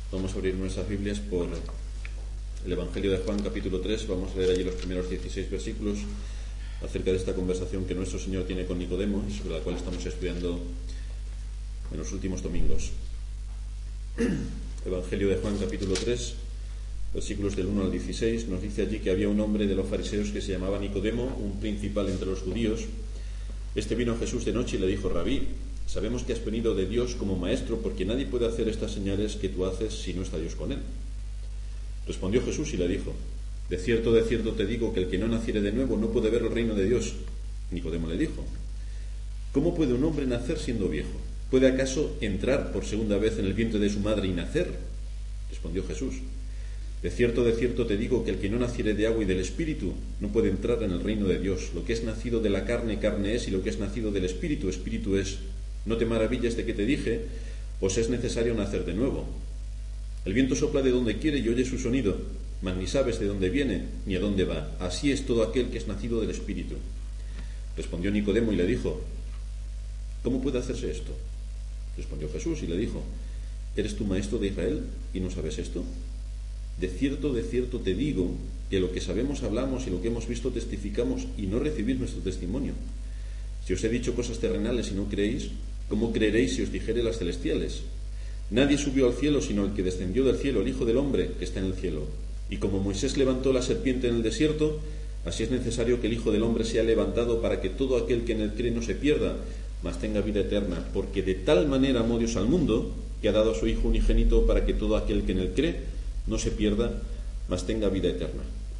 Vamos a abrir nuestras Biblias por el Evangelio de Juan, capítulo 3. Vamos a leer allí los primeros 16 versículos acerca de esta conversación que nuestro Señor tiene con Nicodemo y sobre la cual estamos estudiando en los últimos domingos. Evangelio de Juan, capítulo 3, versículos del 1 al 16, nos dice allí que había un hombre de los fariseos que se llamaba Nicodemo, un principal entre los judíos. Este vino a Jesús de noche y le dijo: Rabí, sabemos que has venido de Dios como maestro, porque nadie puede hacer estas señales que tú haces si no está Dios con él. Respondió Jesús y le dijo: de cierto te digo que el que no naciere de nuevo no puede ver el reino de Dios. Nicodemo le dijo: ¿cómo puede un hombre nacer siendo viejo? ¿Puede acaso entrar por segunda vez en el vientre de su madre y nacer? Respondió Jesús: de cierto te digo que el que no naciere de agua y del Espíritu no puede entrar en el reino de Dios. Lo que es nacido de la carne, carne es, y lo que es nacido del Espíritu, Espíritu es. No te maravilles de que te dije, pues es necesario nacer de nuevo. El viento sopla de donde quiere y oye su sonido, mas ni sabes de dónde viene ni a dónde va. Así es todo aquel que es nacido del Espíritu. Respondió Nicodemo y le dijo: ¿cómo puede hacerse esto? Respondió Jesús y le dijo: ¿eres tú maestro de Israel y no sabes esto? De cierto te digo que lo que sabemos hablamos y lo que hemos visto testificamos, y no recibís nuestro testimonio. Si os he dicho cosas terrenales y no creéis, ¿cómo creeréis si os dijere las celestiales? Nadie subió al cielo sino el que descendió del cielo, el Hijo del Hombre que está en el cielo. Y como Moisés levantó la serpiente en el desierto, así es necesario que el Hijo del Hombre sea levantado, para que todo aquel que en él cree no se pierda, mas tenga vida eterna. Porque de tal manera amó Dios al mundo, que ha dado a su Hijo unigénito, para que todo aquel que en él cree no se pierda, mas tenga vida eterna.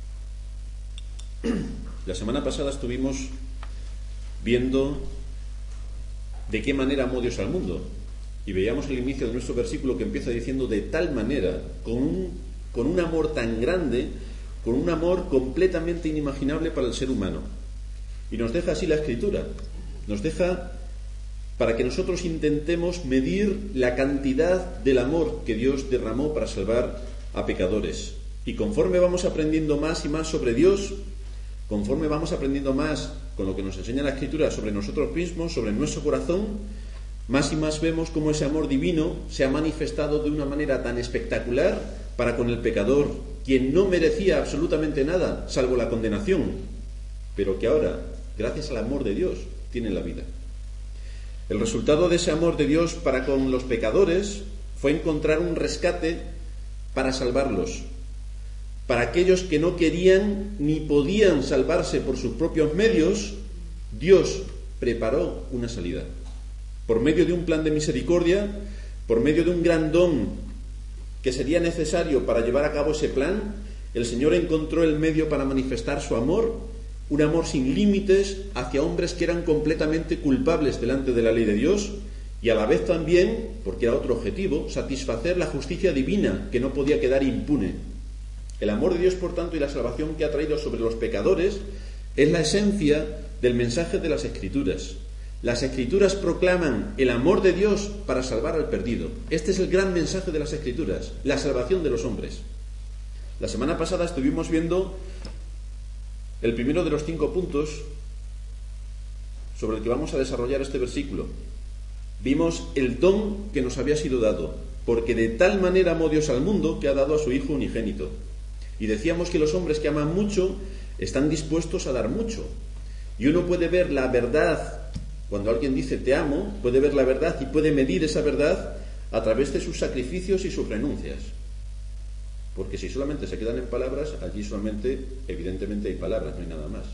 La semana pasada estuvimos viendo de qué manera amó Dios al mundo, y veíamos el inicio de nuestro versículo que empieza diciendo: de tal manera, con un amor tan grande, con un amor completamente inimaginable para el ser humano. Y nos deja así la Escritura, nos deja para que nosotros intentemos medir la cantidad del amor que Dios derramó para salvar a pecadores. Y conforme vamos aprendiendo más y más sobre Dios, conforme vamos aprendiendo más con lo que nos enseña la Escritura sobre nosotros mismos, sobre nuestro corazón, más y más vemos cómo ese amor divino se ha manifestado de una manera tan espectacular para con el pecador, quien no merecía absolutamente nada, salvo la condenación, pero que ahora, gracias al amor de Dios, tiene la vida. El resultado de ese amor de Dios para con los pecadores fue encontrar un rescate para salvarlos. Para aquellos que no querían ni podían salvarse por sus propios medios, Dios preparó una salida. Por medio de un plan de misericordia, por medio de un gran don que sería necesario para llevar a cabo ese plan, el Señor encontró el medio para manifestar su amor, un amor sin límites hacia hombres que eran completamente culpables delante de la ley de Dios, y a la vez también, porque era otro objetivo, satisfacer la justicia divina que no podía quedar impune. El amor de Dios, por tanto, y la salvación que ha traído sobre los pecadores es la esencia del mensaje de las Escrituras. Las Escrituras proclaman el amor de Dios para salvar al perdido. Este es el gran mensaje de las Escrituras, la salvación de los hombres. La semana pasada estuvimos viendo el primero de los 5 puntos sobre el que vamos a desarrollar este versículo. Vimos el don que nos había sido dado, porque de tal manera amó Dios al mundo que ha dado a su Hijo unigénito. Y decíamos que los hombres que aman mucho están dispuestos a dar mucho. Y uno puede ver la verdad, cuando alguien dice te amo, puede ver la verdad y puede medir esa verdad a través de sus sacrificios y sus renuncias. Porque si solamente se quedan en palabras, allí solamente, evidentemente, hay palabras, no hay nada más.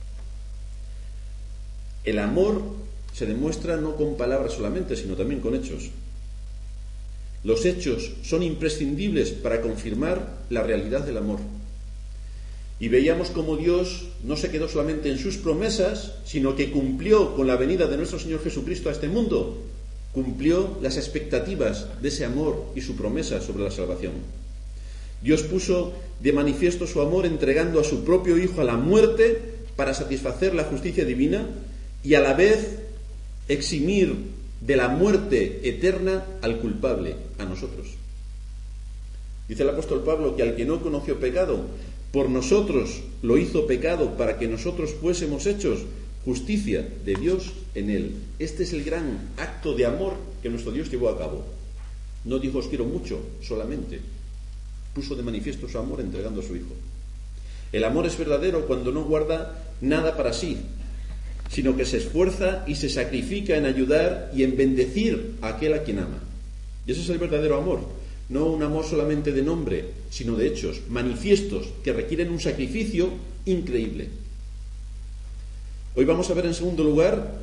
El amor se demuestra no con palabras solamente, sino también con hechos. Los hechos son imprescindibles para confirmar la realidad del amor. Y veíamos cómo Dios no se quedó solamente en sus promesas, sino que cumplió con la venida de nuestro Señor Jesucristo a este mundo, cumplió las expectativas de ese amor y su promesa sobre la salvación. Dios puso de manifiesto su amor entregando a su propio Hijo a la muerte para satisfacer la justicia divina y a la vez eximir de la muerte eterna al culpable, a nosotros. Dice el apóstol Pablo que al que no conoció pecado, por nosotros lo hizo pecado para que nosotros fuésemos hechos justicia de Dios en él. Este es el gran acto de amor que nuestro Dios llevó a cabo. No dijo os quiero mucho solamente. Puso de manifiesto su amor entregando a su Hijo. El amor es verdadero cuando no guarda nada para sí, sino que se esfuerza y se sacrifica en ayudar y en bendecir a aquel a quien ama. Y ese es el verdadero amor. No un amor solamente de nombre, sino de hechos, manifiestos, que requieren un sacrificio increíble. Hoy vamos a ver en segundo lugar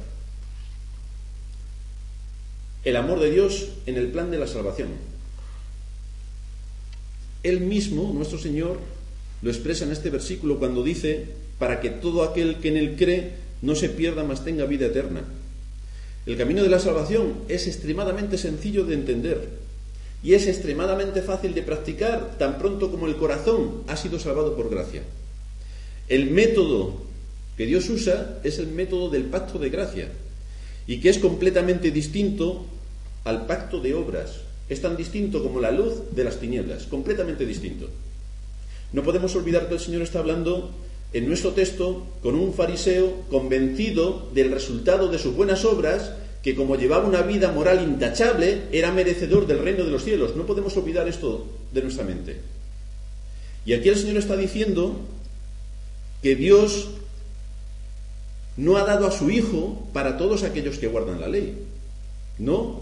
el amor de Dios en el plan de la salvación. Él mismo, nuestro Señor, lo expresa en este versículo cuando dice: para que todo aquel que en Él cree no se pierda, mas tenga vida eterna. El camino de la salvación es extremadamente sencillo de entender y es extremadamente fácil de practicar tan pronto como el corazón ha sido salvado por gracia. El método que Dios usa es el método del pacto de gracia, y que es completamente distinto al pacto de obras. Es tan distinto como la luz de las tinieblas, completamente distinto. No podemos olvidar que el Señor está hablando en nuestro texto con un fariseo convencido del resultado de sus buenas obras, que como llevaba una vida moral intachable, era merecedor del reino de los cielos. No podemos olvidar esto de nuestra mente. Y aquí el Señor está diciendo que Dios no ha dado a su Hijo para todos aquellos que guardan la ley. No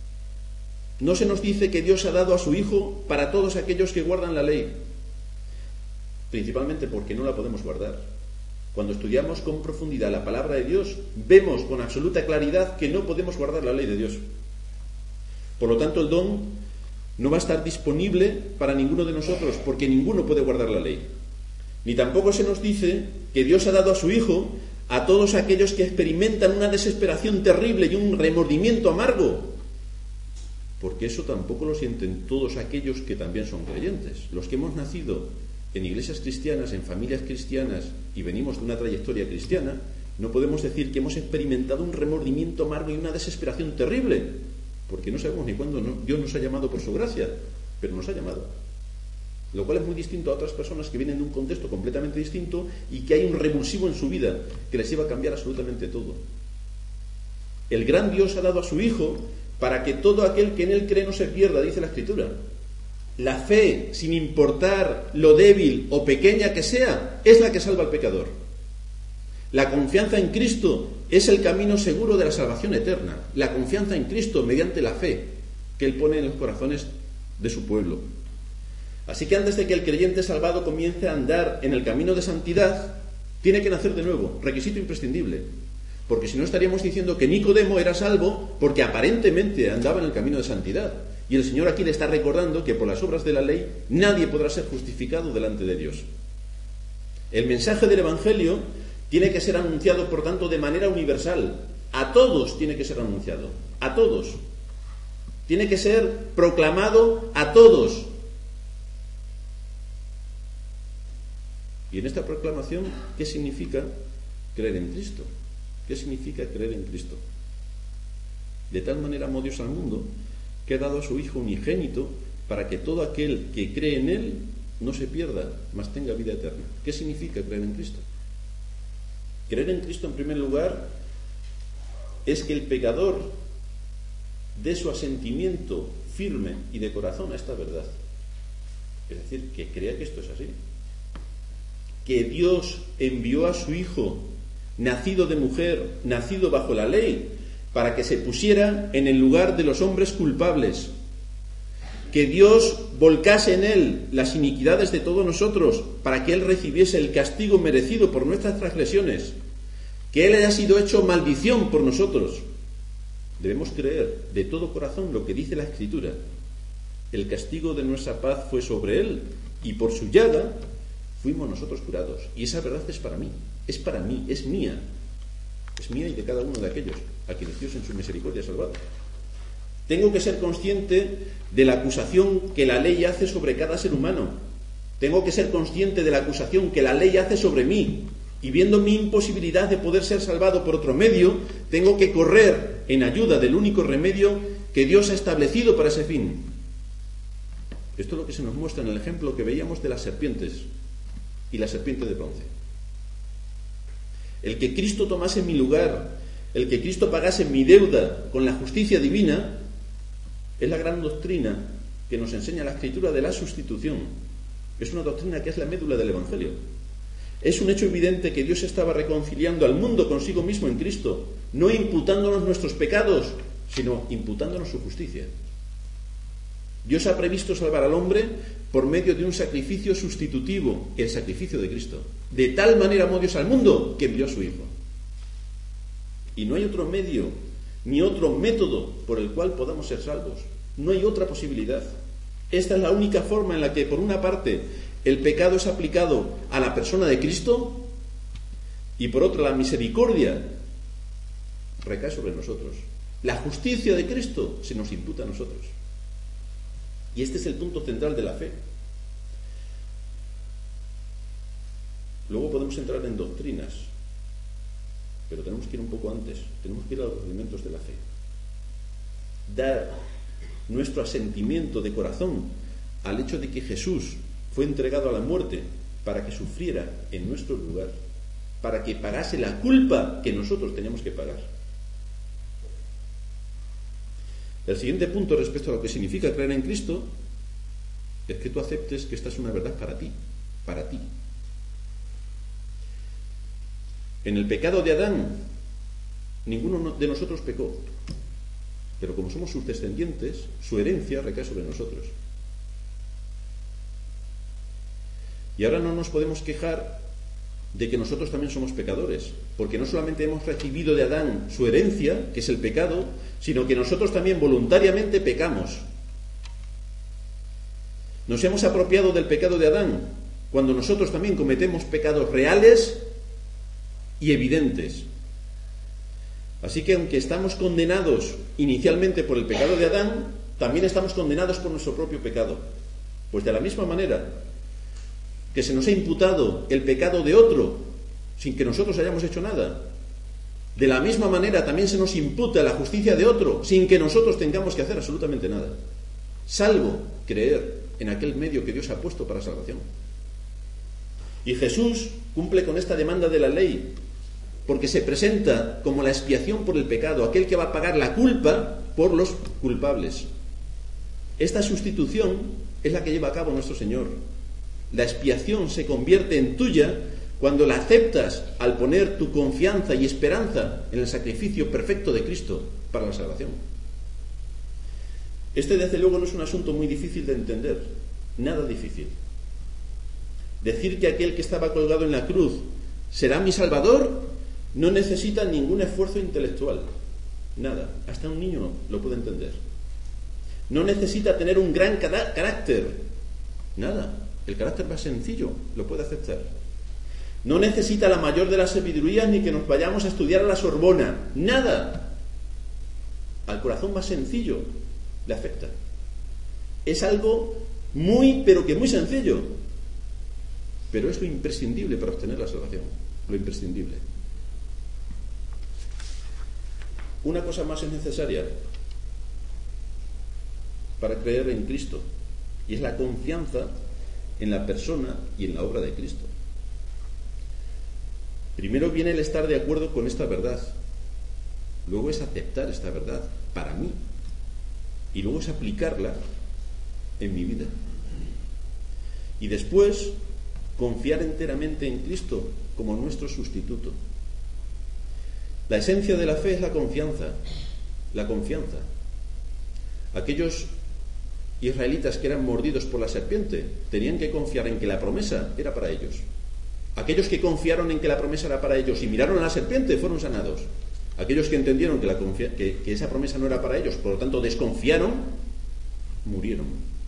se nos dice que Dios ha dado a su Hijo para todos aquellos que guardan la ley, principalmente porque no la podemos guardar. Cuando estudiamos con profundidad la palabra de Dios, vemos con absoluta claridad que no podemos guardar la ley de Dios. Por lo tanto, el don no va a estar disponible para ninguno de nosotros, porque ninguno puede guardar la ley. Ni tampoco se nos dice que Dios ha dado a su Hijo a todos aquellos que experimentan una desesperación terrible y un remordimiento amargo, porque eso tampoco lo sienten todos aquellos que también son creyentes. Los que hemos nacido en iglesias cristianas, en familias cristianas, y venimos de una trayectoria cristiana, no podemos decir que hemos experimentado un remordimiento amargo y una desesperación terrible, porque no sabemos ni cuándo Dios nos ha llamado por su gracia, pero nos ha llamado. Lo cual es muy distinto a otras personas que vienen de un contexto completamente distinto y que hay un revulsivo en su vida que les lleva a cambiar absolutamente todo. El gran Dios ha dado a su Hijo para que todo aquel que en Él cree no se pierda, dice la Escritura. La fe, sin importar lo débil o pequeña que sea, es la que salva al pecador. La confianza en Cristo es el camino seguro de la salvación eterna. La confianza en Cristo mediante la fe que Él pone en los corazones de su pueblo. Así que antes de que el creyente salvado comience a andar en el camino de santidad, tiene que nacer de nuevo, requisito imprescindible. Porque si no estaríamos diciendo que Nicodemo era salvo porque aparentemente andaba en el camino de santidad. Y el Señor aquí le está recordando que por las obras de la ley nadie podrá ser justificado delante de Dios. El mensaje del Evangelio tiene que ser anunciado, por tanto, de manera universal. A todos tiene que ser anunciado. A todos. Tiene que ser proclamado a todos. Y en esta proclamación, ¿qué significa creer en Cristo? ¿Qué significa creer en Cristo? De tal manera amó Dios al mundo que ha dado a su Hijo unigénito para que todo aquel que cree en Él no se pierda, mas tenga vida eterna. ¿Qué significa creer en Cristo? Creer en Cristo, en primer lugar, es que el pecador dé su asentimiento firme y de corazón a esta verdad. Es decir, que crea que esto es así. Que Dios envió a su Hijo, nacido de mujer, nacido bajo la ley, para que se pusiera en el lugar de los hombres culpables. Que Dios volcase en Él las iniquidades de todos nosotros, para que Él recibiese el castigo merecido por nuestras transgresiones. Que Él haya sido hecho maldición por nosotros. Debemos creer de todo corazón lo que dice la Escritura. El castigo de nuestra paz fue sobre Él, y por su llaga fuimos nosotros curados. Y esa verdad es para mí, es mía. Es mía y de cada uno de aquellos a quienes Dios en su misericordia ha salvado. Tengo que ser consciente de la acusación que la ley hace sobre cada ser humano. Tengo que ser consciente de la acusación que la ley hace sobre mí. Y viendo mi imposibilidad de poder ser salvado por otro medio, tengo que correr en ayuda del único remedio que Dios ha establecido para ese fin. Esto es lo que se nos muestra en el ejemplo que veíamos de las serpientes y la serpiente de bronce. El que Cristo tomase mi lugar, el que Cristo pagase mi deuda con la justicia divina, Es la gran doctrina que nos enseña la Escritura de la sustitución. Es una doctrina que es la médula del Evangelio. Es un hecho evidente que Dios estaba reconciliando al mundo consigo mismo en Cristo, no imputándonos nuestros pecados, sino imputándonos su justicia. Dios ha previsto salvar al hombre por medio de un sacrificio sustitutivo, el sacrificio de Cristo. De tal manera amó Dios al mundo que envió a su Hijo. Y no hay otro medio, ni otro método por el cual podamos ser salvos. No hay otra posibilidad. Esta es la única forma en la que, por una parte, el pecado es aplicado a la persona de Cristo y, por otra, la misericordia recae sobre nosotros. La justicia de Cristo se nos imputa a nosotros. Y este es el punto central de la fe. Luego podemos entrar en doctrinas, pero tenemos que ir un poco antes. Tenemos que ir a los rudimentos de la fe. Dar nuestro asentimiento de corazón al hecho de que Jesús fue entregado a la muerte para que sufriera en nuestro lugar, para que pagase la culpa que nosotros teníamos que pagar. El siguiente punto respecto a lo que significa creer en Cristo es que tú aceptes que esta es una verdad para ti, para ti. En el pecado de Adán, ninguno de nosotros pecó, pero como somos sus descendientes, su herencia recae sobre nosotros. Y ahora no nos podemos quejar de que nosotros también somos pecadores, porque no solamente hemos recibido de Adán su herencia, que es el pecado, sino que nosotros también voluntariamente pecamos. Nos hemos apropiado del pecado de Adán, cuando nosotros también cometemos pecados reales y evidentes. Así que aunque estamos condenados inicialmente por el pecado de Adán, también estamos condenados por nuestro propio pecado. Pues de la misma manera que se nos ha imputado el pecado de otro sin que nosotros hayamos hecho nada, de la misma manera también se nos imputa la justicia de otro sin que nosotros tengamos que hacer absolutamente nada, salvo creer en aquel medio que Dios ha puesto para salvación. Y Jesús cumple con esta demanda de la ley, porque se presenta como la expiación por el pecado, aquel que va a pagar la culpa por los culpables. Esta sustitución es la que lleva a cabo nuestro Señor. La expiación se convierte en tuya cuando la aceptas al poner tu confianza y esperanza en el sacrificio perfecto de Cristo para la salvación. Este, desde luego, no es un asunto muy difícil de entender, nada difícil. Decir que aquel que estaba colgado en la cruz será mi Salvador no necesita ningún esfuerzo intelectual, nada, hasta un niño lo puede entender. No necesita tener un gran carácter, nada, el carácter más sencillo lo puede aceptar. No necesita la mayor de las sabidurías ni que nos vayamos a estudiar a la Sorbona, nada. Al corazón más sencillo le afecta. Es algo muy, pero que muy sencillo, pero es lo imprescindible para obtener la salvación, lo imprescindible. Una cosa más es necesaria para creer en Cristo, y es la confianza en la persona y en la obra de Cristo. Primero viene el estar de acuerdo con esta verdad, luego es aceptar esta verdad para mí, y luego es aplicarla en mi vida. Y después confiar enteramente en Cristo como nuestro sustituto. La esencia de la fe es la confianza. La confianza. Aquellos israelitas que eran mordidos por la serpiente tenían que confiar en que la promesa era para ellos. Aquellos que confiaron en que la promesa era para ellos y miraron a la serpiente fueron sanados. Aquellos que entendieron que esa promesa no era para ellos, por lo tanto desconfiaron, murieron.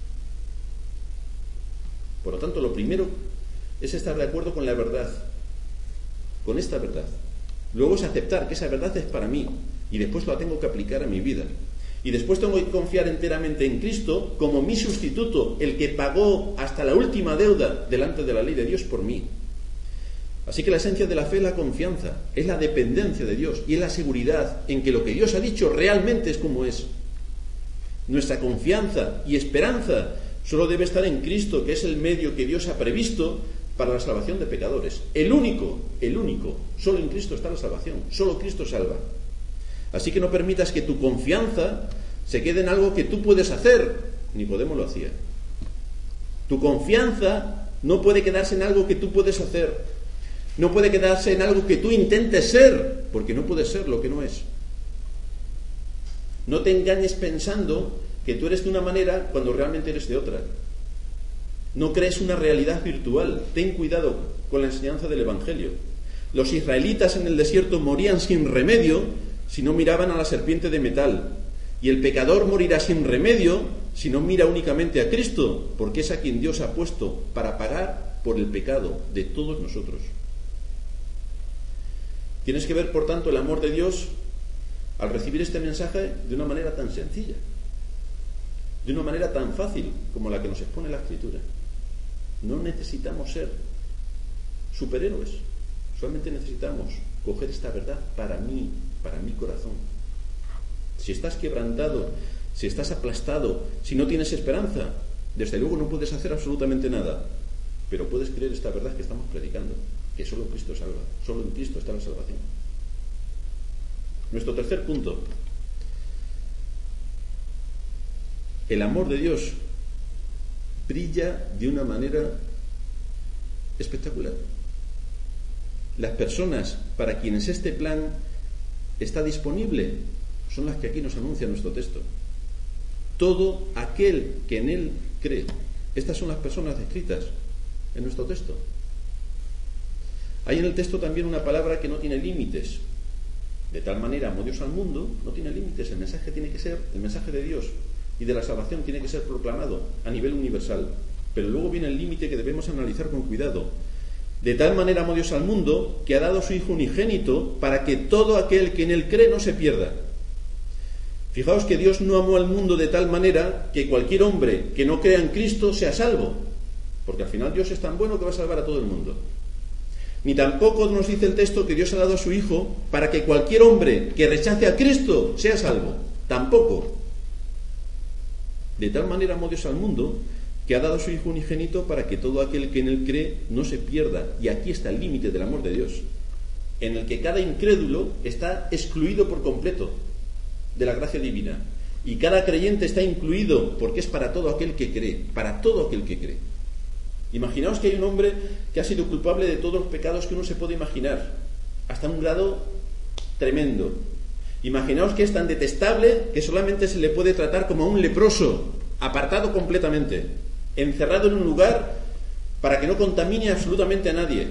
Por lo tanto, lo primero es estar de acuerdo con la verdad, con esta verdad. Luego es aceptar que esa verdad es para mí y después la tengo que aplicar a mi vida. Y después tengo que confiar enteramente en Cristo como mi sustituto, el que pagó hasta la última deuda delante de la ley de Dios por mí. Así que la esencia de la fe es la confianza, es la dependencia de Dios y es la seguridad en que lo que Dios ha dicho realmente es como es. Nuestra confianza y esperanza solo debe estar en Cristo, que es el medio que Dios ha previsto para la salvación de pecadores. El único, solo en Cristo está la salvación, solo Cristo salva. Así que no permitas que tu confianza se quede en algo que tú puedes hacer. Nicodemo lo hacía. Tu confianza no puede quedarse en algo que tú puedes hacer. No puede quedarse en algo que tú intentes ser, porque no puedes ser lo que no es. No te engañes pensando que tú eres de una manera cuando realmente eres de otra. No crees una realidad virtual. Ten cuidado con la enseñanza del Evangelio. Los israelitas en el desierto morían sin remedio si no miraban a la serpiente de metal. Y el pecador morirá sin remedio si no mira únicamente a Cristo, porque es a quien Dios ha puesto para pagar por el pecado de todos nosotros. Tienes que ver, por tanto, el amor de Dios al recibir este mensaje de una manera tan sencilla, de una manera tan fácil como la que nos expone la Escritura. No necesitamos ser superhéroes, solamente necesitamos coger esta verdad para mí, para mi corazón. Si estás quebrantado, si estás aplastado, si no tienes esperanza, desde luego no puedes hacer absolutamente nada, pero puedes creer esta verdad que estamos predicando, que solo Cristo salva, solo en Cristo está la salvación. Nuestro tercer punto: el amor de Dios brilla de una manera espectacular. Las personas para quienes este plan está disponible son las que aquí nos anuncia nuestro texto. Todo aquel que en él cree. Estas son las personas descritas en nuestro texto. Hay en el texto también una palabra que no tiene límites. De tal manera amó Dios al mundo, no tiene límites. El mensaje tiene que ser, el mensaje de Dios y de la salvación tiene que ser proclamado a nivel universal. Pero luego viene el límite que debemos analizar con cuidado. De tal manera amó Dios al mundo que ha dado a su Hijo unigénito para que todo aquel que en él cree no se pierda. Fijaos que Dios no amó al mundo de tal manera que cualquier hombre que no crea en Cristo sea salvo, porque al final Dios es tan bueno que va a salvar a todo el mundo. Ni tampoco nos dice el texto que Dios ha dado a su Hijo para que cualquier hombre que rechace a Cristo sea salvo. Tampoco. De tal manera amó Dios al mundo que ha dado a su Hijo unigénito para que todo aquel que en él cree no se pierda. Y aquí está el límite del amor de Dios, en el que cada incrédulo está excluido por completo de la gracia divina. Y cada creyente está incluido porque es para todo aquel que cree, para todo aquel que cree. Imaginaos que hay un hombre que ha sido culpable de todos los pecados que uno se puede imaginar, hasta un grado tremendo. Imaginaos que es tan detestable que solamente se le puede tratar como a un leproso, apartado completamente, encerrado en un lugar para que no contamine absolutamente a nadie.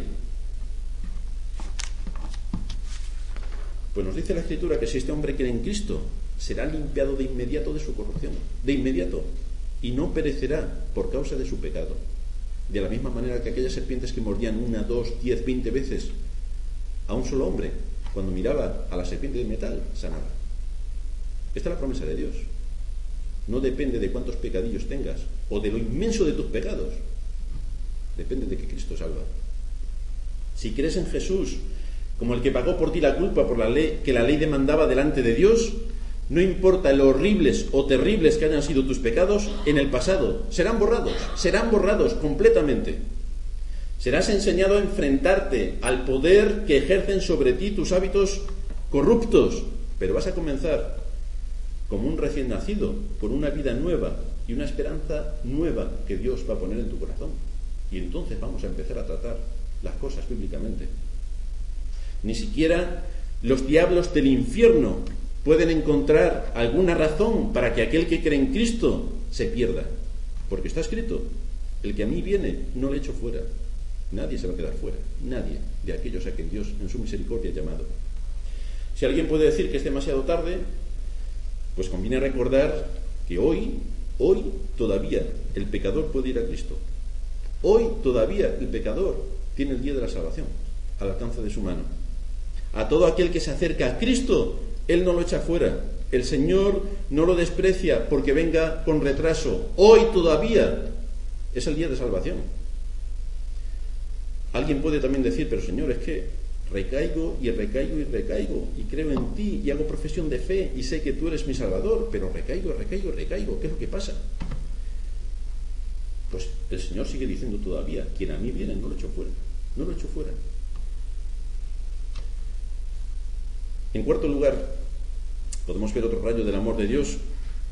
Pues nos dice la Escritura que si este hombre cree en Cristo, será limpiado de inmediato de su corrupción, de inmediato, y no perecerá por causa de su pecado. De la misma manera que aquellas serpientes que mordían 1, 2, 10, 20 veces a un solo hombre, cuando miraba a la serpiente de metal, sanaba. Esta es la promesa de Dios. No depende de cuántos pecadillos tengas o de lo inmenso de tus pecados. Depende de que Cristo salva. Si crees en Jesús como el que pagó por ti la culpa por la ley que la ley demandaba delante de Dios, no importa lo horribles o terribles que hayan sido tus pecados en el pasado, serán borrados completamente. Serás enseñado a enfrentarte al poder que ejercen sobre ti tus hábitos corruptos, pero vas a comenzar como un recién nacido, con una vida nueva y una esperanza nueva que Dios va a poner en tu corazón. Y entonces vamos a empezar a tratar las cosas bíblicamente. Ni siquiera los diablos del infierno pueden encontrar alguna razón para que aquel que cree en Cristo se pierda. Porque está escrito, el que a mí viene no le echo fuera. Nadie se va a quedar fuera, nadie de aquellos a quien Dios en su misericordia ha llamado. Si alguien puede decir que es demasiado tarde, pues conviene recordar que hoy todavía el pecador puede ir a Cristo. Hoy todavía el pecador tiene el día de la salvación al alcance de su mano. A todo aquel que se acerca a Cristo, Él no lo echa fuera. El Señor no lo desprecia porque venga con retraso. Hoy todavía es el día de salvación. Alguien puede también decir, pero Señor, es que recaigo y creo en ti y hago profesión de fe y sé que tú eres mi Salvador, pero recaigo. ¿Qué es lo que pasa? Pues el Señor sigue diciendo todavía, quien a mí viene no lo echo fuera. En cuarto lugar, podemos ver otro rayo del amor de Dios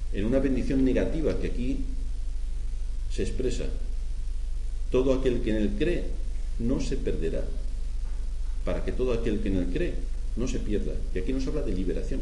en una bendición negativa que aquí se expresa. Todo aquel que en él cree no se perderá, para que todo aquel que en él cree no se pierda. Y aquí nos habla de liberación.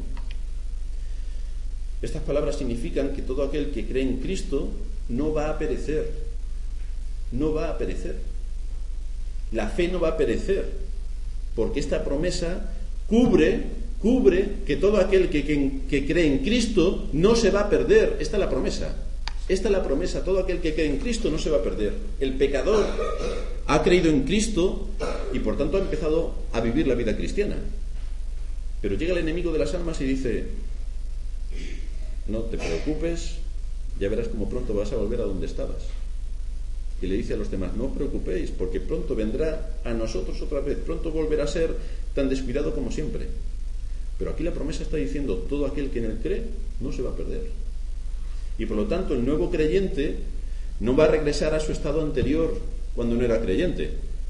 Estas palabras significan que todo aquel que cree en Cristo no va a perecer. No va a perecer. La fe no va a perecer, porque esta promesa cubre que todo aquel que cree en Cristo no se va a perder. Esta es la promesa. Esta es la promesa. Todo aquel que cree en Cristo no se va a perder. El pecador ha creído en Cristo y por tanto ha empezado a vivir la vida cristiana. Pero llega el enemigo de las almas y dice: no te preocupes, ya verás cómo pronto vas a volver a donde estabas. Y le dice a los demás: no os preocupéis, porque pronto vendrá a nosotros otra vez, pronto volverá a ser tan descuidado como siempre. Pero aquí la promesa está diciendo: todo aquel que en él cree no se va a perder. Y por lo tanto el nuevo creyente no va a regresar a su estado anterior cuando no era creyente.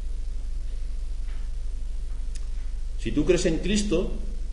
Si tú crees en Cristo,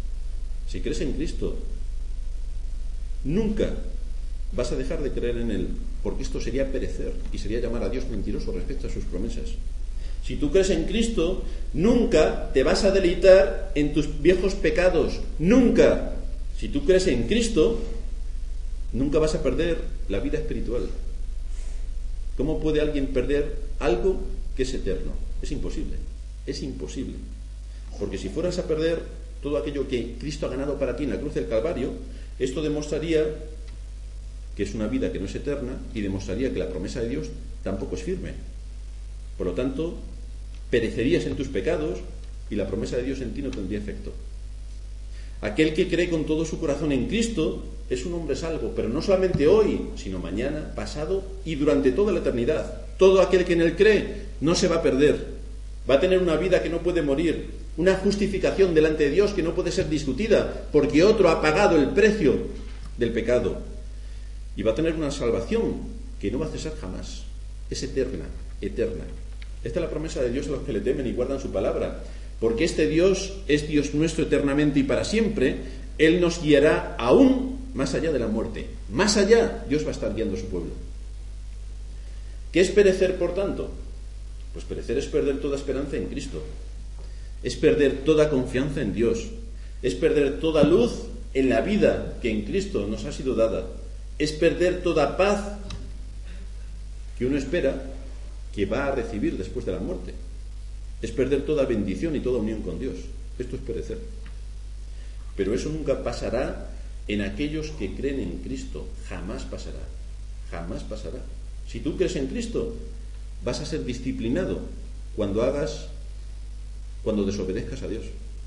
nunca vas a dejar de creer en Él, porque esto sería perecer y sería llamar a Dios mentiroso respecto a sus promesas. Si tú crees en Cristo, nunca te vas a deleitar en tus viejos pecados, nunca. Si tú crees en Cristo, nunca vas a perder la vida espiritual. ¿Cómo puede alguien perder algo que es eterno? Es imposible, es imposible. Porque si fueras a perder todo aquello que Cristo ha ganado para ti en la cruz del Calvario, esto demostraría que es una vida que no es eterna y demostraría que la promesa de Dios tampoco es firme. Por lo tanto, perecerías en tus pecados y la promesa de Dios en ti no tendría efecto. Aquel que cree con todo su corazón en Cristo es un hombre salvo, pero no solamente hoy, sino mañana, pasado y durante toda la eternidad. Todo aquel que en él cree no se va a perder. Va a tener una vida que no puede morir, una justificación delante de Dios que no puede ser discutida, porque otro ha pagado el precio del pecado. Y va a tener una salvación que no va a cesar jamás. Es eterna, eterna. Esta es la promesa de Dios a los que le temen y guardan su palabra. Porque este Dios es Dios nuestro eternamente y para siempre. Él nos guiará aún más allá de la muerte. Más allá, Dios va a estar guiando a su pueblo. ¿Qué es perecer, por tanto? Pues perecer es perder toda esperanza en Cristo. Es perder toda confianza en Dios. Es perder toda luz en la vida que en Cristo nos ha sido dada. Es perder toda paz que uno espera que va a recibir después de la muerte. Es perder toda bendición y toda unión con Dios. Esto es perecer. Pero eso nunca pasará en aquellos que creen en Cristo. Jamás pasará. Jamás pasará. Si tú crees en Cristo, vas a ser disciplinado cuando desobedezcas a Dios.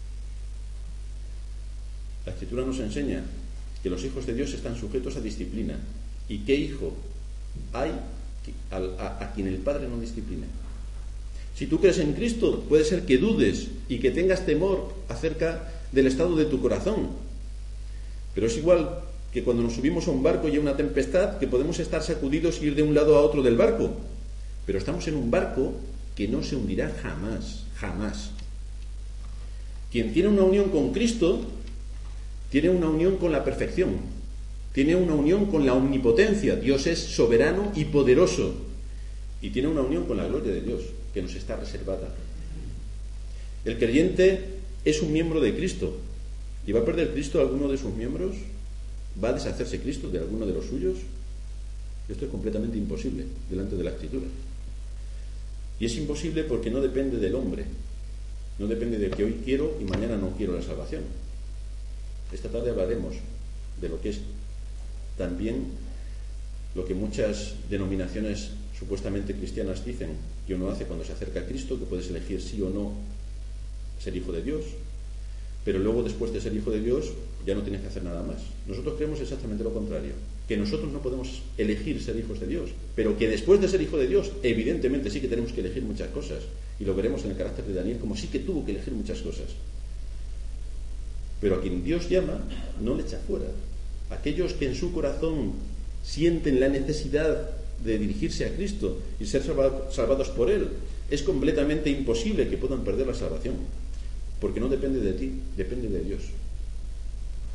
La Escritura nos enseña que los hijos de Dios están sujetos a disciplina. ¿Y qué hijo hay a quien el Padre no discipline? Si tú crees en Cristo, puede ser que dudes y que tengas temor acerca del estado de tu corazón. Pero es igual que cuando nos subimos a un barco y hay una tempestad, que podemos estar sacudidos y ir de un lado a otro del barco. Pero estamos en un barco que no se hundirá jamás, jamás. Quien tiene una unión con Cristo, tiene una unión con la perfección. Tiene una unión con la omnipotencia. Dios es soberano y poderoso. Y tiene una unión con la gloria de Dios, que nos está reservada. El creyente es un miembro de Cristo. ¿Y va a perder Cristo alguno de sus miembros? ¿Va a deshacerse Cristo de alguno de los suyos? Esto es completamente imposible delante de la Escritura. Y es imposible porque no depende del hombre. No depende de que hoy quiero y mañana no quiero la salvación. Esta tarde hablaremos de lo que es también lo que muchas denominaciones supuestamente cristianas dicen que uno hace cuando se acerca a Cristo, que puedes elegir sí o no ser hijo de Dios, pero luego después de ser hijo de Dios ya no tienes que hacer nada más. Nosotros creemos exactamente lo contrario, que nosotros no podemos elegir ser hijos de Dios, pero que después de ser hijo de Dios evidentemente sí que tenemos que elegir muchas cosas, y lo veremos en el carácter de Daniel como sí que tuvo que elegir muchas cosas. Pero a quien Dios llama no le echa fuera. Aquellos que en su corazón sienten la necesidad de dirigirse a Cristo y ser salvados por Él, es completamente imposible que puedan perder la salvación, porque no depende de ti, depende de Dios.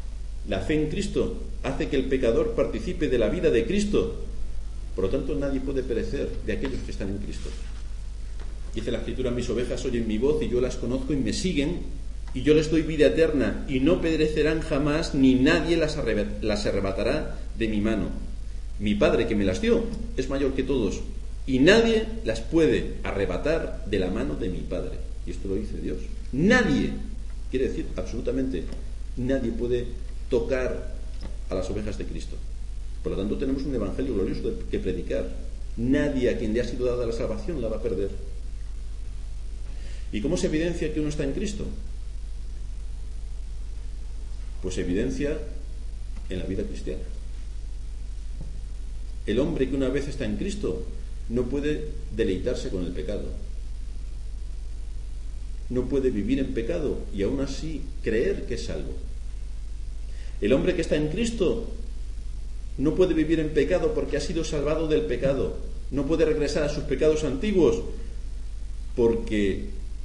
La fe en Cristo hace que el pecador participe de la vida de Cristo. Por lo tanto, nadie puede perecer de aquellos que están en Cristo. Dice la Escritura: mis ovejas oyen mi voz y yo las conozco y me siguen, y yo les doy vida eterna, y no perecerán jamás, ni nadie las arrebatará de mi mano. Mi Padre, que me las dio, es mayor que todos, y nadie las puede arrebatar de la mano de mi Padre. Y esto lo dice Dios. Nadie, quiere decir absolutamente nadie, puede tocar a las ovejas de Cristo. Por lo tanto, tenemos un evangelio glorioso que predicar. Nadie a quien le ha sido dada la salvación la va a perder. ¿Y cómo se evidencia que uno está en Cristo? Pues se evidencia en la vida cristiana. El hombre que una vez está en Cristo no puede deleitarse con el pecado. No puede vivir en pecado y aún así creer que es salvo. El hombre que está en Cristo no puede vivir en pecado porque ha sido salvado del pecado. No puede regresar a sus pecados antiguos porque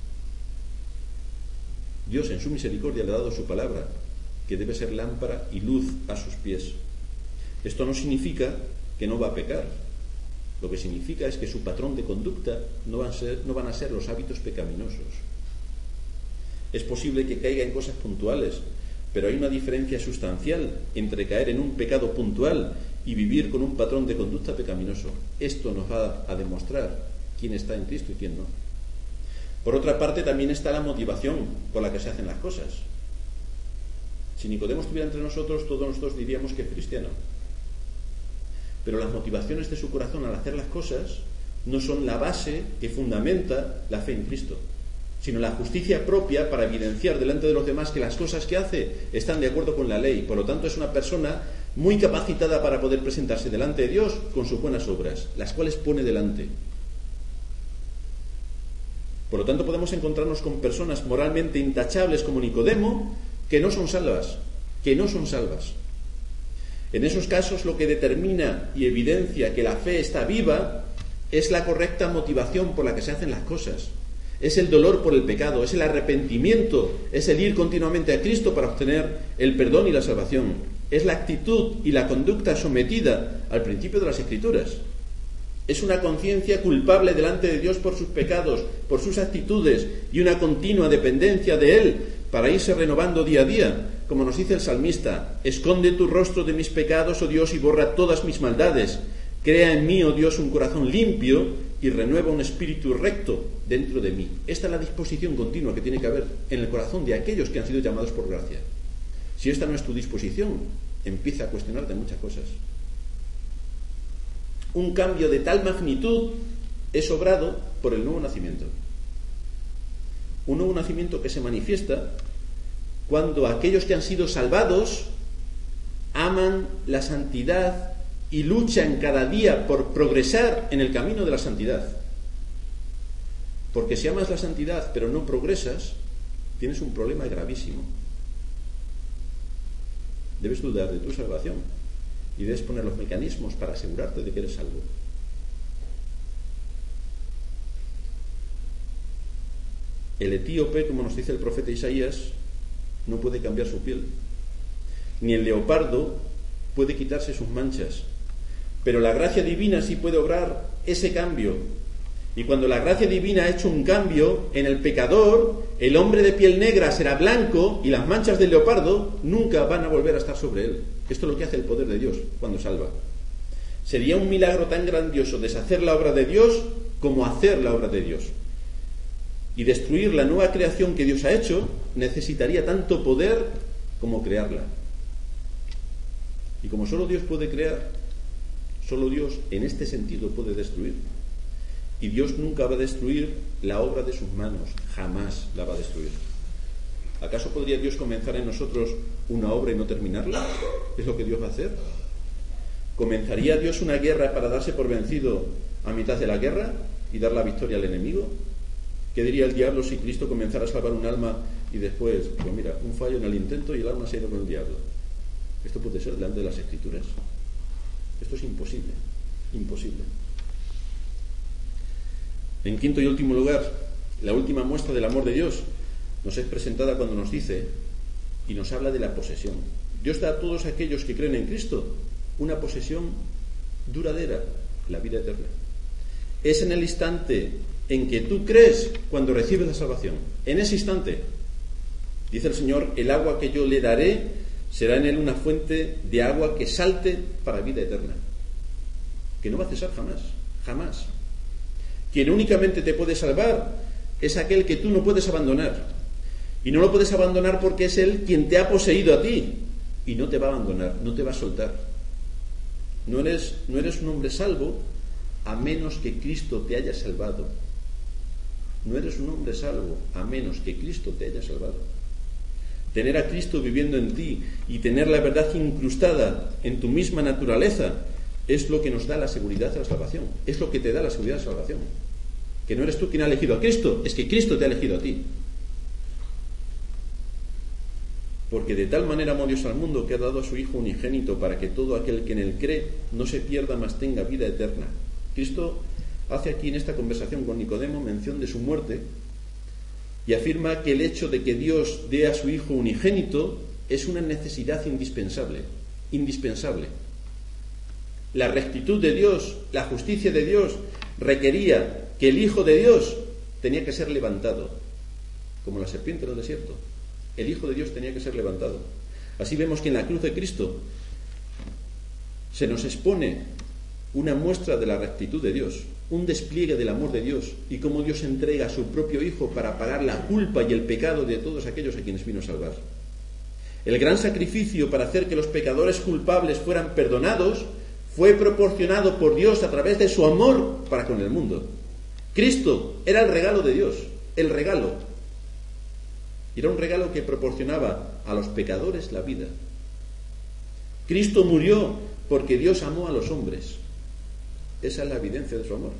Dios en su misericordia le ha dado su palabra, que debe ser lámpara y luz a sus pies. Esto no significa que no va a pecar. Lo que significa es que su patrón de conducta no van a ser los hábitos pecaminosos. Es posible que caiga en cosas puntuales, pero hay una diferencia sustancial entre caer en un pecado puntual y vivir con un patrón de conducta pecaminoso. Esto nos va a demostrar quién está en Cristo y quién no. Por otra parte, también está la motivación por la que se hacen las cosas. Si Nicodemo estuviera entre nosotros, todos nosotros diríamos que es cristiano. Pero las motivaciones de su corazón al hacer las cosas no son la base que fundamenta la fe en Cristo, sino la justicia propia para evidenciar delante de los demás que las cosas que hace están de acuerdo con la ley. Por lo tanto, es una persona muy capacitada para poder presentarse delante de Dios con sus buenas obras, las cuales pone delante. Por lo tanto, podemos encontrarnos con personas moralmente intachables como Nicodemo, que no son salvas. En esos casos, lo que determina y evidencia que la fe está viva es la correcta motivación por la que se hacen las cosas. Es el dolor por el pecado, es el arrepentimiento, es el ir continuamente a Cristo para obtener el perdón y la salvación. Es la actitud y la conducta sometida al principio de las Escrituras. Es una conciencia culpable delante de Dios por sus pecados, por sus actitudes, y una continua dependencia de Él para irse renovando día a día. Como nos dice el salmista: esconde tu rostro de mis pecados, oh Dios, y borra todas mis maldades. Crea en mí, oh Dios, un corazón limpio y renueva un espíritu recto dentro de mí. Esta es la disposición continua que tiene que haber en el corazón de aquellos que han sido llamados por gracia. Si esta no es tu disposición, empieza a cuestionarte muchas cosas. Un cambio de tal magnitud es obrado por el nuevo nacimiento. Un nuevo nacimiento que se manifiesta cuando aquellos que han sido salvados aman la santidad y luchan cada día por progresar en el camino de la santidad. Porque si amas la santidad pero no progresas, tienes un problema gravísimo. Debes dudar de tu salvación y debes poner los mecanismos para asegurarte de que eres salvo. El etíope, como nos dice el profeta Isaías, no puede cambiar su piel, ni el leopardo puede quitarse sus manchas, pero la gracia divina sí puede obrar ese cambio. Y cuando la gracia divina ha hecho un cambio en el pecador, el hombre de piel negra será blanco y las manchas del leopardo nunca van a volver a estar sobre él. Esto es lo que hace el poder de Dios cuando salva. Sería un milagro tan grandioso deshacer la obra de Dios como hacer la obra de Dios. Y destruir la nueva creación que Dios ha hecho necesitaría tanto poder como crearla. Y como solo Dios puede crear, solo Dios en este sentido puede destruir. Y Dios nunca va a destruir la obra de sus manos, jamás la va a destruir. ¿Acaso podría Dios comenzar en nosotros una obra y no terminarla? ¿Es lo que Dios va a hacer? ¿Comenzaría Dios una guerra para darse por vencido a mitad de la guerra y dar la victoria al enemigo? ¿Qué diría el diablo si Cristo comenzara a salvar un alma y después, pues mira, un fallo en el intento y el alma se ha ido con el diablo? ¿Esto puede ser delante de las Escrituras? Esto es imposible, imposible. En quinto y último lugar, la última muestra del amor de Dios nos es presentada cuando nos dice y nos habla de la posesión. Dios da a todos aquellos que creen en Cristo una posesión duradera, la vida eterna. Es en el instante en que tú crees cuando recibes la salvación. En ese instante, dice el Señor, el agua que yo le daré será en él una fuente de agua que salte para vida eterna, que no va a cesar jamás, jamás. Quien únicamente te puede salvar es aquel que tú no puedes abandonar. Y no lo puedes abandonar porque es Él quien te ha poseído a ti. Y no te va a abandonar, no te va a soltar. No eres un hombre salvo a menos que Cristo te haya salvado. No eres un hombre salvo a menos que Cristo te haya salvado. Tener a Cristo viviendo en ti y tener la verdad incrustada en tu misma naturaleza es lo que nos da la seguridad de la salvación. Es lo que te da la seguridad de la salvación. Que no eres tú quien ha elegido a Cristo, es que Cristo te ha elegido a ti. Porque de tal manera amó Dios al mundo que ha dado a su Hijo unigénito para que todo aquel que en él cree no se pierda, mas tenga vida eterna. Cristo hace aquí en esta conversación con Nicodemo mención de su muerte y afirma que el hecho de que Dios dé a su Hijo unigénito es una necesidad indispensable, indispensable. La rectitud de Dios, la justicia de Dios requería que el Hijo de Dios tenía que ser levantado, como la serpiente en el desierto. El Hijo de Dios tenía que ser levantado. Así vemos que en la cruz de Cristo se nos expone una muestra de la rectitud de Dios, un despliegue del amor de Dios y cómo Dios entrega a su propio Hijo para pagar la culpa y el pecado de todos aquellos a quienes vino a salvar. El gran sacrificio para hacer que los pecadores culpables fueran perdonados fue proporcionado por Dios a través de su amor para con el mundo. Cristo era el regalo de Dios, el regalo. Era un regalo que proporcionaba a los pecadores la vida. Cristo murió porque Dios amó a los hombres. Esa es la evidencia de su amor.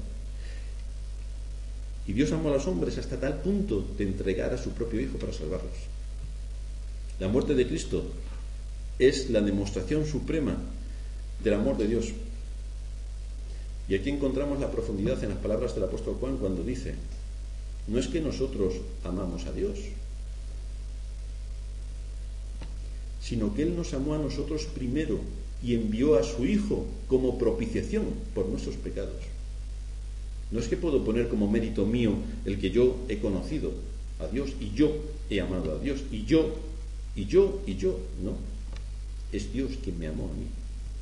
Y Dios amó a los hombres hasta tal punto de entregar a su propio Hijo para salvarlos. La muerte de Cristo es la demostración suprema del amor de Dios. Y aquí encontramos la profundidad en las palabras del apóstol Juan cuando dice: no es que nosotros amamos a Dios, sino que Él nos amó a nosotros primero y envió a su Hijo como propiciación por nuestros pecados. No es que puedo poner como mérito mío el que yo he conocido a Dios y yo he amado a Dios y yo, no. Es Dios quien me amó a mí.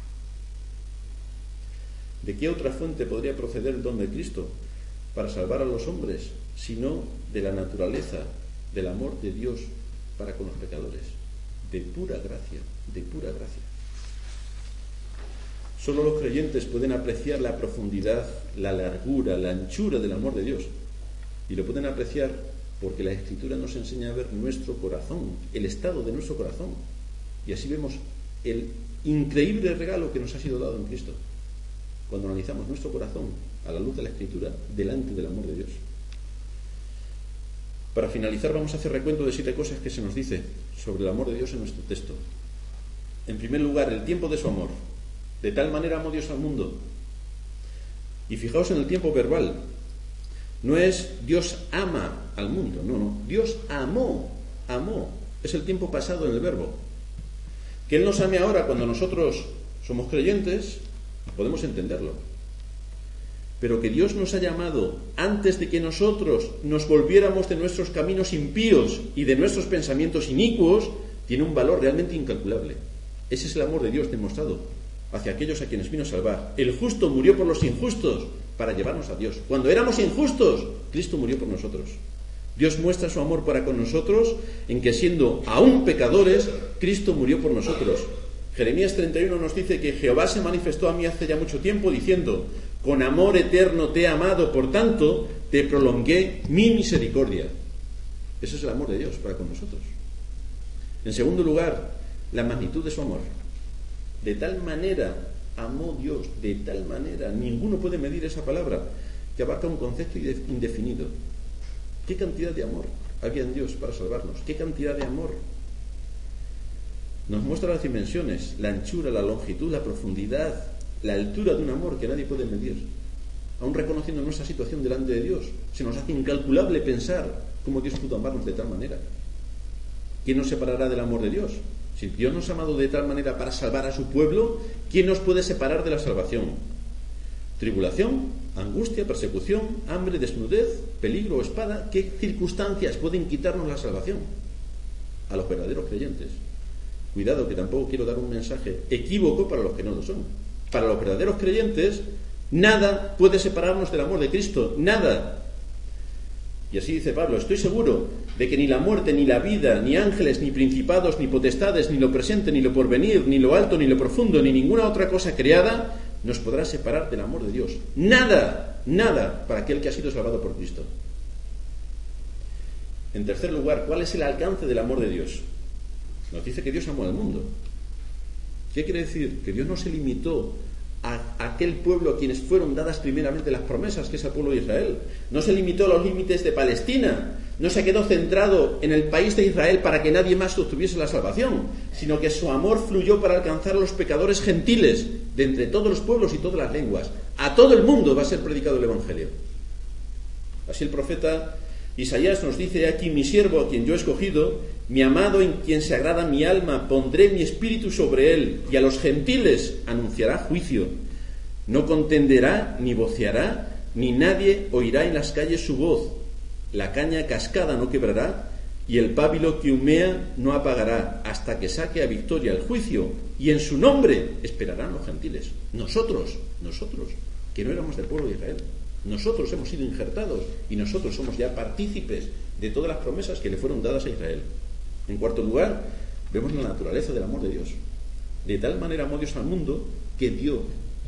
¿De qué otra fuente podría proceder el don de Cristo para salvar a los hombres, sino de la naturaleza del amor de Dios para con los pecadores? De pura gracia, de pura gracia. Solo los creyentes pueden apreciar la profundidad, la largura, la anchura del amor de Dios. Y lo pueden apreciar porque la Escritura nos enseña a ver nuestro corazón, el estado de nuestro corazón. Y así vemos el increíble regalo que nos ha sido dado en Cristo, cuando analizamos nuestro corazón a la luz de la Escritura delante del amor de Dios. Para finalizar, vamos a hacer recuento de 7 cosas que se nos dice sobre el amor de Dios en nuestro texto. En primer lugar, el tiempo de su amor. De tal manera amó Dios al mundo. Y fijaos en el tiempo verbal. No es Dios ama al mundo, no. Dios amó. Es el tiempo pasado en el verbo. Que Él nos ame ahora cuando nosotros somos creyentes, podemos entenderlo. Pero que Dios nos haya amado antes de que nosotros nos volviéramos de nuestros caminos impíos y de nuestros pensamientos inicuos, tiene un valor realmente incalculable. Ese es el amor de Dios demostrado hacia aquellos a quienes vino a salvar. El justo murió por los injustos para llevarnos a Dios. Cuando éramos injustos, Cristo murió por nosotros. Dios muestra su amor para con nosotros en que, siendo aún pecadores, Cristo murió por nosotros. Jeremías 31 nos dice que Jehová se manifestó a mí hace ya mucho tiempo diciendo: con amor eterno te he amado, por tanto te prolongué mi misericordia. Ese es el amor de Dios para con nosotros. En segundo lugar, la magnitud de su amor. De tal manera amó Dios, de tal manera, ninguno puede medir esa palabra, que abarca un concepto indefinido. ¿Qué cantidad de amor había en Dios para salvarnos? ¿Qué cantidad de amor? Nos muestra las dimensiones, la anchura, la longitud, la profundidad, la altura de un amor que nadie puede medir. Aún reconociendo nuestra situación delante de Dios, se nos hace incalculable pensar cómo Dios pudo amarnos de tal manera. ¿quién nos separará del amor de Dios? Si Dios nos ha amado de tal manera para salvar a su pueblo, ¿quién nos puede separar de la salvación? Tribulación, angustia, persecución, hambre, desnudez, peligro o espada. ¿Qué circunstancias pueden quitarnos la salvación? A los verdaderos creyentes. Cuidado, que tampoco quiero dar un mensaje equívoco para los que no lo son. Para los verdaderos creyentes, nada puede separarnos del amor de Cristo, nada. Y así dice Pablo: estoy seguro de que ni la muerte, ni la vida, ni ángeles, ni principados, ni potestades, ni lo presente, ni lo porvenir, ni lo alto, ni lo profundo, ni ninguna otra cosa creada nos podrá separar del amor de Dios. Nada, nada, para aquel que ha sido salvado por Cristo. En tercer lugar, ¿cuál es el alcance del amor de Dios? Nos dice que Dios amó al mundo. ¿Qué quiere decir? Que Dios no se limitó a aquel pueblo a quienes fueron dadas primeramente las promesas, que es el pueblo de Israel. No se limitó a los límites de Palestina, no se quedó centrado en el país de Israel para que nadie más obtuviese la salvación, sino que su amor fluyó para alcanzar a los pecadores gentiles de entre todos los pueblos y todas las lenguas. A todo el mundo va a ser predicado el Evangelio. Así el profeta Isaías nos dice: aquí mi siervo a quien yo he escogido, mi amado en quien se agrada mi alma, pondré mi espíritu sobre él, y a los gentiles anunciará juicio. No contenderá, ni voceará, ni nadie oirá en las calles su voz. La caña cascada no quebrará, y el pábilo que humea no apagará, hasta que saque a victoria el juicio, y en su nombre esperarán los gentiles. Nosotros, que no éramos del pueblo de Israel, nosotros hemos sido injertados, y nosotros somos ya partícipes de todas las promesas que le fueron dadas a Israel. En cuarto lugar, vemos la naturaleza del amor de Dios. De tal manera amó Dios al mundo que dio.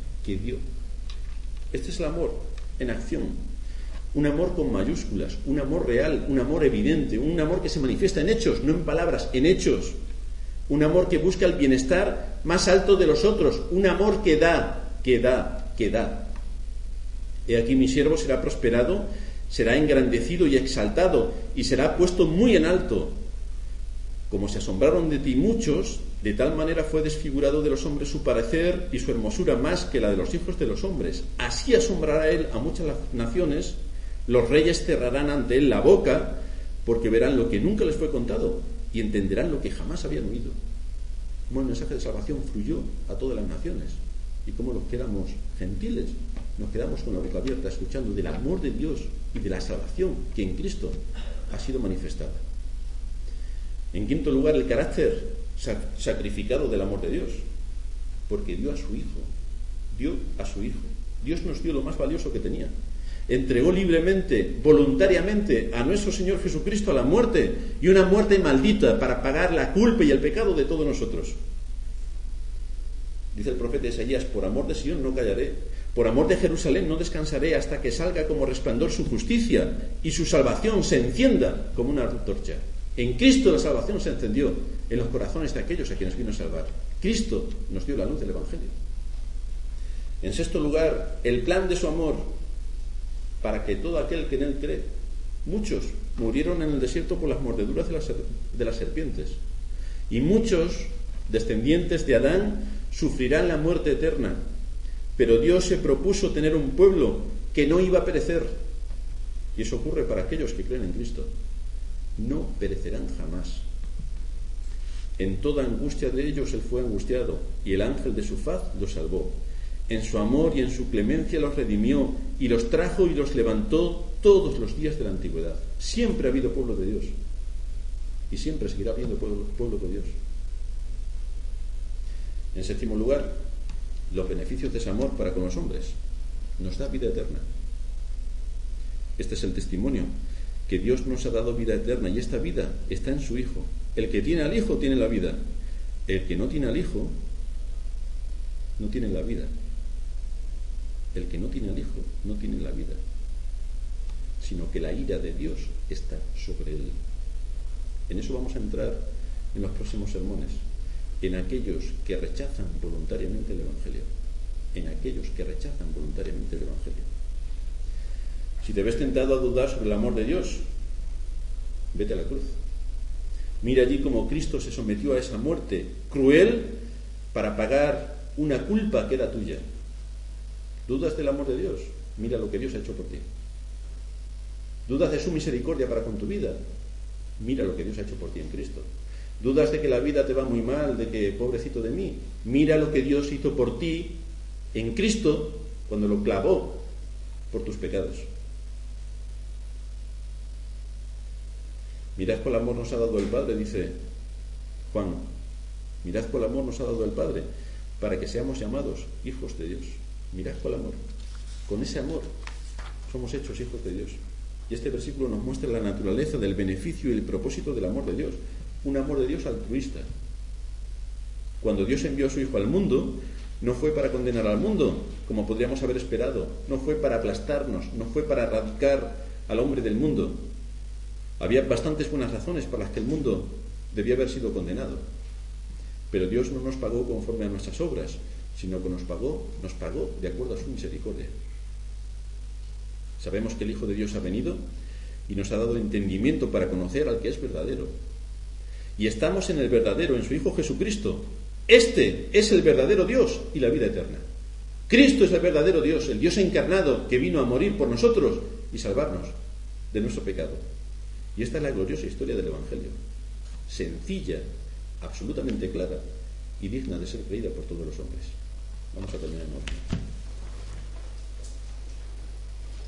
Este es el amor en acción. Un amor con mayúsculas, un amor real, un amor evidente, un amor que se manifiesta en hechos, no en palabras, en hechos. Un amor que busca el bienestar más alto de los otros, un amor que da. He aquí mi siervo será prosperado, será engrandecido y exaltado, y será puesto muy en alto. Como se asombraron de ti muchos, de tal manera fue desfigurado de los hombres su parecer y su hermosura más que la de los hijos de los hombres. Así asombrará él a muchas naciones, los reyes cerrarán ante él la boca, porque verán lo que nunca les fue contado y entenderán lo que jamás habían oído. Como el mensaje de salvación fluyó a todas las naciones, y como los que éramos gentiles nos quedamos con la boca abierta escuchando del amor de Dios y de la salvación que en Cristo ha sido manifestada. En quinto lugar, el carácter sacrificado del amor de Dios, porque dio a su Hijo. Dios nos dio lo más valioso que tenía. Entregó libremente, voluntariamente a nuestro Señor Jesucristo a la muerte, y una muerte maldita, para pagar la culpa y el pecado de todos nosotros. Dice el profeta Isaías: por amor de Sion no callaré, por amor de Jerusalén no descansaré, hasta que salga como resplandor su justicia y su salvación se encienda como una antorcha. En Cristo la salvación se encendió en los corazones de aquellos a quienes vino a salvar. Cristo nos dio la luz del Evangelio. En sexto lugar, el plan de su amor para que todo aquel que en él cree. Muchos murieron en el desierto por las mordeduras de las serpientes, y muchos descendientes de Adán sufrirán la muerte eterna. Pero Dios se propuso tener un pueblo que no iba a perecer, y eso ocurre para aquellos que creen en Cristo. No perecerán jamás. En toda angustia de ellos él fue angustiado, y el ángel de su faz los salvó. En su amor y en su clemencia los redimió, y los trajo y los levantó todos los días de la antigüedad. Siempre ha habido pueblo de Dios, y siempre seguirá habiendo pueblo de Dios. En séptimo lugar, los beneficios de ese amor para con los hombres. Nos da vida eterna. Este es el testimonio, que Dios nos ha dado vida eterna, y esta vida está en su Hijo. El que tiene al Hijo tiene la vida. El que no tiene al Hijo no tiene la vida. El que no tiene al Hijo no tiene la vida, sino que la ira de Dios está sobre él. En eso vamos a entrar en los próximos sermones, en aquellos que rechazan voluntariamente el Evangelio. En aquellos que rechazan voluntariamente el Evangelio. Si te ves tentado a dudar sobre el amor de Dios, vete a la cruz. Mira allí cómo Cristo se sometió a esa muerte cruel para pagar una culpa que era tuya. ¿Dudas del amor de Dios? Mira lo que Dios ha hecho por ti. ¿Dudas de su misericordia para con tu vida? Mira lo que Dios ha hecho por ti en Cristo. ¿Dudas de que la vida te va muy mal, de que pobrecito de mí? Mira lo que Dios hizo por ti en Cristo cuando lo clavó por tus pecados. Mirad cuál amor nos ha dado el Padre, dice Juan. Mirad cuál amor nos ha dado el Padre, para que seamos llamados hijos de Dios. Mirad cuál amor. Con ese amor somos hechos hijos de Dios. Y este versículo nos muestra la naturaleza del beneficio y el propósito del amor de Dios. Un amor de Dios altruista. Cuando Dios envió a su Hijo al mundo, no fue para condenar al mundo, como podríamos haber esperado. No fue para aplastarnos, no fue para erradicar al hombre del mundo. Había bastantes buenas razones por las que el mundo debía haber sido condenado. Pero Dios no nos pagó conforme a nuestras obras, sino que nos pagó de acuerdo a su misericordia. Sabemos que el Hijo de Dios ha venido y nos ha dado entendimiento para conocer al que es verdadero. Y estamos en el verdadero, en su Hijo Jesucristo. Este es el verdadero Dios y la vida eterna. Cristo es el verdadero Dios, el Dios encarnado que vino a morir por nosotros y salvarnos de nuestro pecado. Y esta es la gloriosa historia del Evangelio. Sencilla, absolutamente clara y digna de ser creída por todos los hombres. Vamos a terminar en oración.